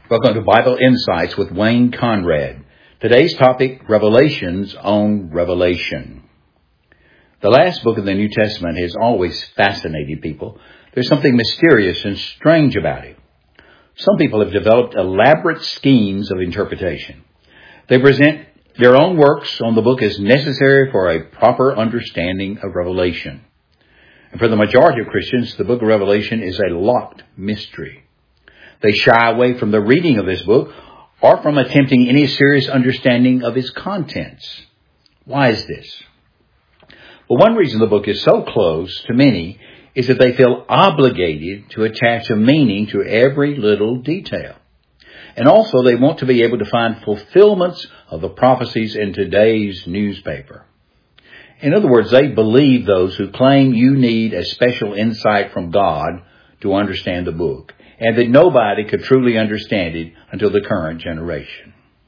Welcome to Bible Insights with Wayne Conrad. Today's topic, Revelations on Revelation. The last book of the New Testament has always fascinated people. There's something mysterious and strange about it. Some people have developed elaborate schemes of interpretation. They present their own works on the book as necessary for a proper understanding of Revelation. And for the majority of Christians, the book of Revelation is a locked mystery. They shy away from the reading of this book or from attempting any serious understanding of its contents. Why is this? Well, one reason the book is so close to many is that they feel obligated to attach a meaning to every little detail. And also they want to be able to find fulfillments of the prophecies in today's newspaper. In other words, they believe those who claim you need a special insight from God to understand the book, and that nobody could truly understand it until the current generation.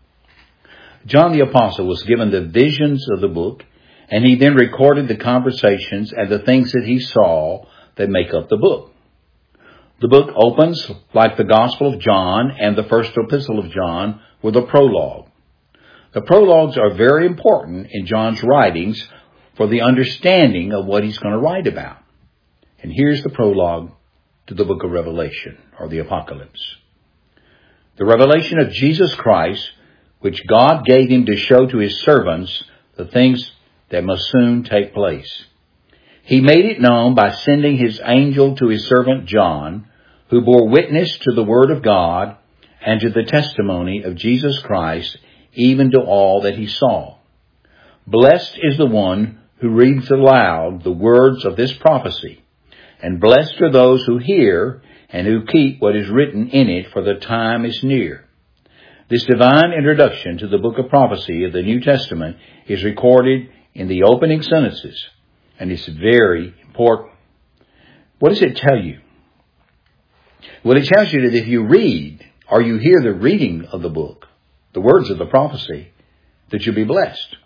John the Apostle was given the visions of the book, and he then recorded the conversations and the things that he saw that make up the book. The book opens like the Gospel of John and the first epistle of John with a prologue. The prologues are very important in John's writings for the understanding of what he's going to write about. And here's the prologue to the book of Revelation, or the Apocalypse. The revelation of Jesus Christ, which God gave him to show to his servants the things that must soon take place. He made it known by sending his angel to his servant John, who bore witness to the word of God and to the testimony of Jesus Christ, even to all that he saw. Blessed is the one who reads aloud the words of this prophecy, and blessed are those who hear and who keep what is written in it, for the time is near. This divine introduction to the book of prophecy of the New Testament is recorded in the opening sentences, and it's very important. What does it tell you? Well, it tells you that if you read or you hear the reading of the book, the words of the prophecy, that you'll be blessed.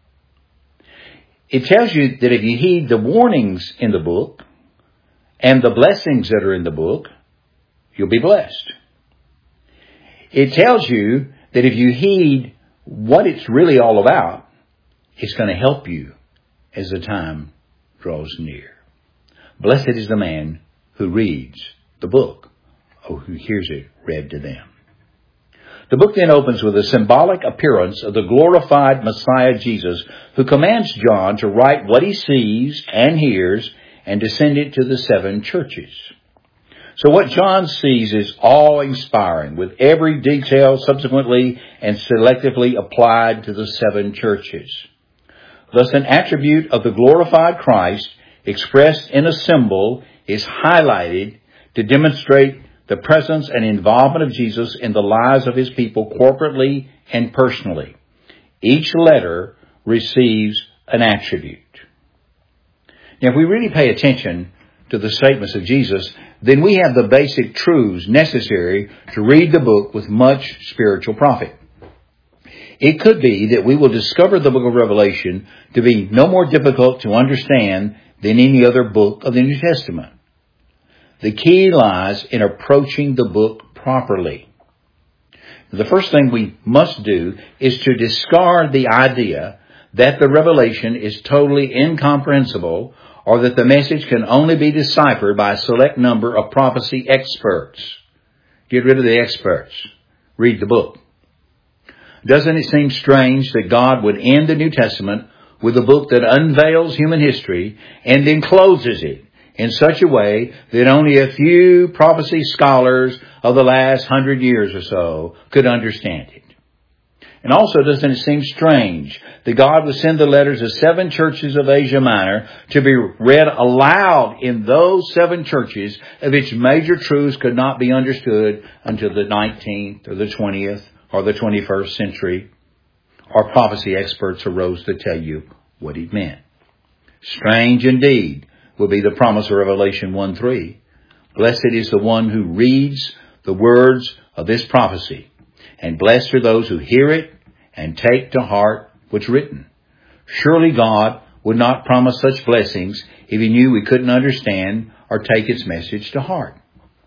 It tells you that if you heed the warnings in the book and the blessings that are in the book, you'll be blessed. It tells you that if you heed what it's really all about, it's going to help you as the time draws near. Blessed is the man who reads the book, or who hears it read to them. The book then opens with a symbolic appearance of the glorified Messiah Jesus, who commands John to write what he sees and hears and to send it to the 7 churches. So what John sees is awe-inspiring, with every detail subsequently and selectively applied to the 7 churches. Thus, an attribute of the glorified Christ, expressed in a symbol, is highlighted to demonstrate the presence and involvement of Jesus in the lives of his people corporately and personally. Each letter receives an attribute. Now, if we really pay attention to the statements of Jesus, then we have the basic truths necessary to read the book with much spiritual profit. It could be that we will discover the book of Revelation to be no more difficult to understand than any other book of the New Testament. The key lies in approaching the book properly. The first thing we must do is to discard the idea that the revelation is totally incomprehensible, or that the message can only be deciphered by a select number of prophecy experts. Get rid of the experts. Read the book. Doesn't it seem strange that God would end the New Testament with a book that unveils human history and then closes it in such a way that only a few prophecy scholars of the last 100 years or so could understand it? And also, doesn't it seem strange that God would send the letters of 7 churches of Asia Minor to be read aloud in those 7 churches, of which major truths could not be understood until the 19th or the 20th or the 21st century, or prophecy experts arose to tell you what it meant? Strange indeed will be the promise of Revelation 1:3. Blessed is the one who reads the words of this prophecy, and blessed are those who hear it and take to heart what's written. Surely God would not promise such blessings if he knew we couldn't understand or take its message to heart.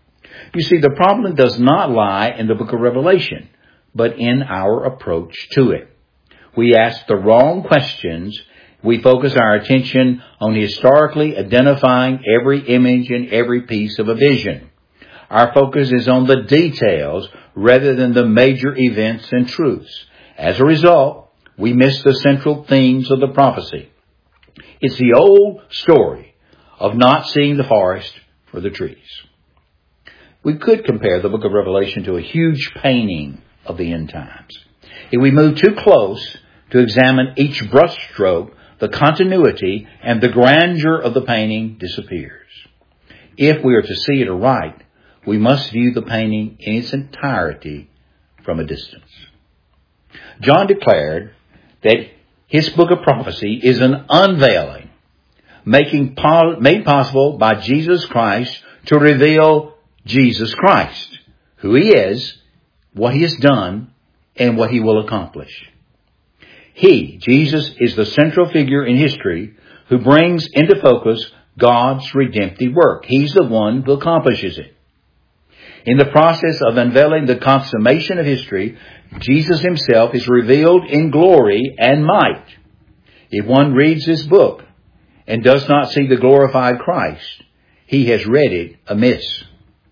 You see, the problem does not lie in the book of Revelation, but in our approach to it. We ask the wrong questions. We focus our attention on historically identifying every image and every piece of a vision. Our focus is on the details rather than the major events and truths. As a result, we miss the central themes of the prophecy. It's the old story of not seeing the forest for the trees. We could compare the book of Revelation to a huge painting of the end times. If we move too close to examine each brushstroke, the continuity and the grandeur of the painting disappears. If we are to see it aright, we must view the painting in its entirety from a distance. John declared that his book of prophecy is an unveiling, made possible by Jesus Christ to reveal Jesus Christ, who He is, what He has done, and what He will accomplish. He, Jesus, is the central figure in history who brings into focus God's redemptive work. He's the one who accomplishes it. In the process of unveiling the consummation of history, Jesus Himself is revealed in glory and might. If one reads this book and does not see the glorified Christ, he has read it amiss.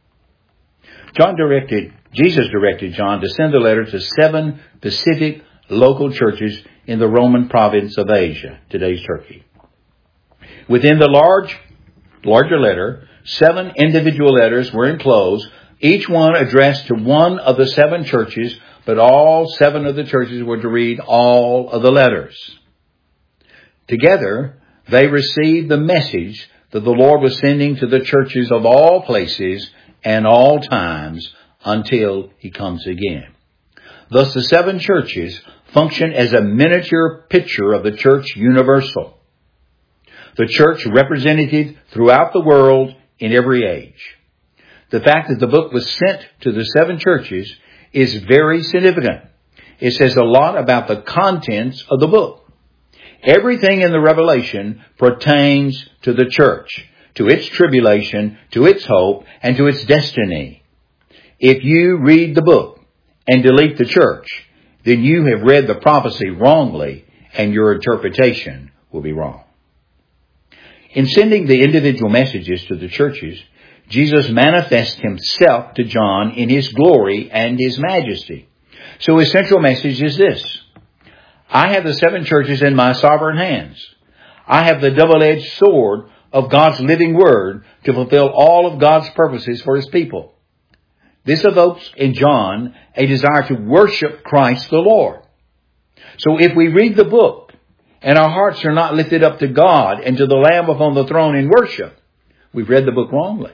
Jesus directed John to send a letter to 7 specific local churches in the Roman province of Asia, today's Turkey. Within the larger letter, 7 individual letters were enclosed, each one addressed to one of the 7 churches, but all 7 of the churches were to read all of the letters. Together, they received the message that the Lord was sending to the churches of all places and all times until He comes again. Thus, the 7 churches function as a miniature picture of the church universal, the church represented throughout the world in every age. The fact that the book was sent to the 7 churches is very significant. It says a lot about the contents of the book. Everything in the Revelation pertains to the church, to its tribulation, to its hope, and to its destiny. If you read the book and delete the church, then you have read the prophecy wrongly, and your interpretation will be wrong. In sending the individual messages to the churches, Jesus manifests Himself to John in His glory and His majesty. So His central message is this: I have the 7 churches in my sovereign hands. I have the double-edged sword of God's living word to fulfill all of God's purposes for His people. This evokes in John a desire to worship Christ the Lord. So if we read the book and our hearts are not lifted up to God and to the Lamb upon the throne in worship, we've read the book wrongly.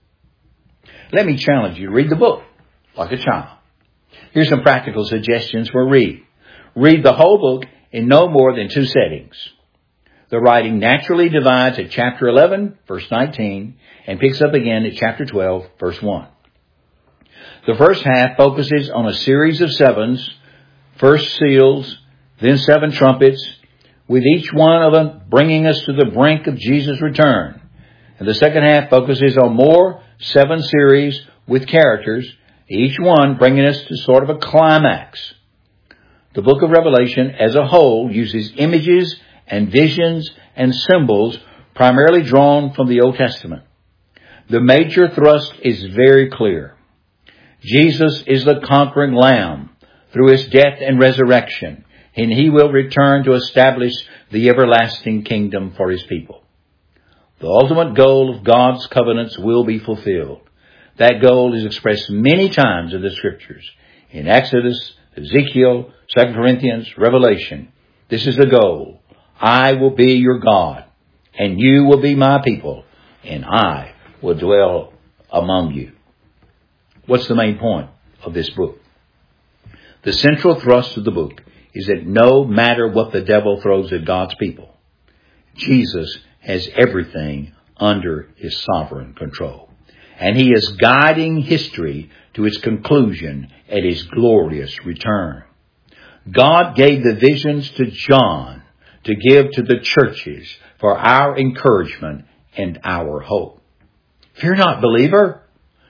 Let me challenge you to read the book like a child. Here's some practical suggestions for read. Read the whole book in no more than 2 settings. The writing naturally divides at chapter 11, verse 19, and picks up again at chapter 12, verse 1. The first half focuses on a series of 7s, first seals, then 7 trumpets, with each one of them bringing us to the brink of Jesus' return. And the second half focuses on more 7 series with characters, each one bringing us to sort of a climax. The book of Revelation as a whole uses images and visions and symbols primarily drawn from the Old Testament. The major thrust is very clear. Jesus is the conquering Lamb through His death and resurrection, and He will return to establish the everlasting kingdom for His people. The ultimate goal of God's covenants will be fulfilled. That goal is expressed many times in the Scriptures. In Exodus, Ezekiel, 2 Corinthians, Revelation. This is the goal. I will be your God, and you will be my people, and I will dwell among you. What's the main point of this book? The central thrust of the book is that no matter what the devil throws at God's people, Jesus has everything under His sovereign control. And He is guiding history to its conclusion at His glorious return. God gave the visions to John to give to the churches for our encouragement and our hope. Fear not, believer.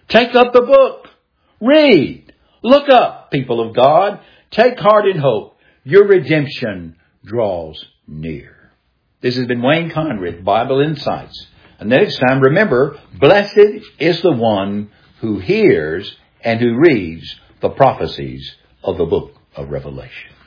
Take up the book. Read. Look up, people of God. Take heart and hope. Your redemption draws near. This has been Wayne Conrad, Bible Insights. And next time, remember, blessed is the one who hears and who reads the prophecies of the book of Revelation.